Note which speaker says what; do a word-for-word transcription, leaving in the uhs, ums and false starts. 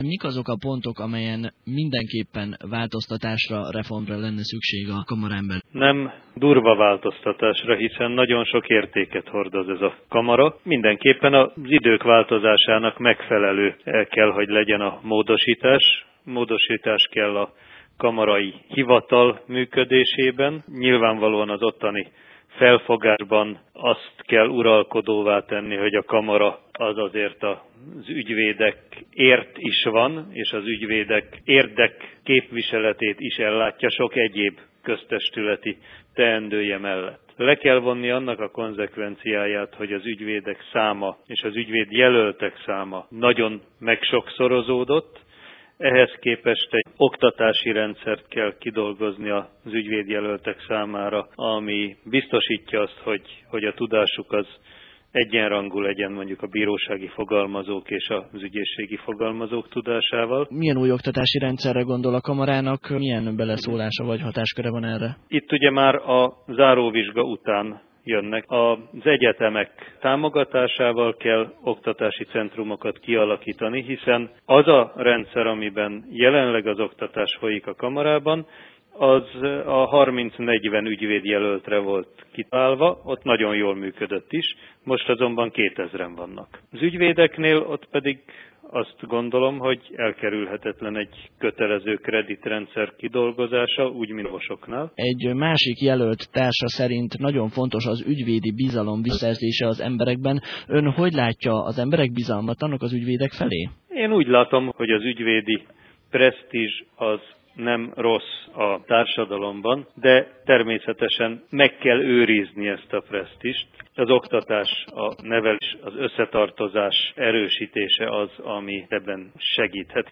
Speaker 1: Mik azok a pontok, amelyen mindenképpen változtatásra, reformra lenne szükség a kamarán belül?
Speaker 2: Nem durva változtatásra, hiszen nagyon sok értéket hordoz ez a kamara. Mindenképpen az idők változásának megfelelő kell, hogy legyen a módosítás. Módosítás kell a kamarai hivatal működésében. Nyilvánvalóan az ottani felfogásban azt kell uralkodóvá tenni, hogy a kamara az azért az ügyvédekért is van, és az ügyvédek érdek képviseletét is ellátja sok egyéb köztestületi teendője mellett. Le kell vonni annak a konzekvenciáját, hogy az ügyvédek száma és az ügyvéd jelöltek száma nagyon megsokszorozódott. Ehhez képest egy oktatási rendszert kell kidolgozni az ügyvédjelöltek számára, ami biztosítja azt, hogy, hogy a tudásuk az egyenrangú legyen mondjuk a bírósági fogalmazók és az ügyészségi fogalmazók tudásával.
Speaker 1: Milyen új oktatási rendszerre gondol a kamarának, milyen beleszólása vagy hatásköre van erre?
Speaker 2: Itt ugye már a záróvizsga után jönnek. Az egyetemek támogatásával kell oktatási centrumokat kialakítani, hiszen az a rendszer, amiben jelenleg az oktatás folyik a kamarában, az a harminc-negyven ügyvédjelöltre volt kitalálva, ott nagyon jól működött is, most azonban kétezren vannak. Az ügyvédeknél ott pedig azt gondolom, hogy elkerülhetetlen egy kötelező kreditrendszer kidolgozása, úgy, mint mosoknál.
Speaker 1: Egy másik jelölt társa szerint nagyon fontos az ügyvédi bizalom visszaszerzése az emberekben. Ön hogy látja, az emberek bizalmat annak az ügyvédek felé?
Speaker 2: Én úgy látom, hogy az ügyvédi presztízs az nem rossz a társadalomban, de természetesen meg kell őrizni ezt a presztízst. Az oktatás, a nevelés, az összetartozás erősítése az, ami ebben segíthet.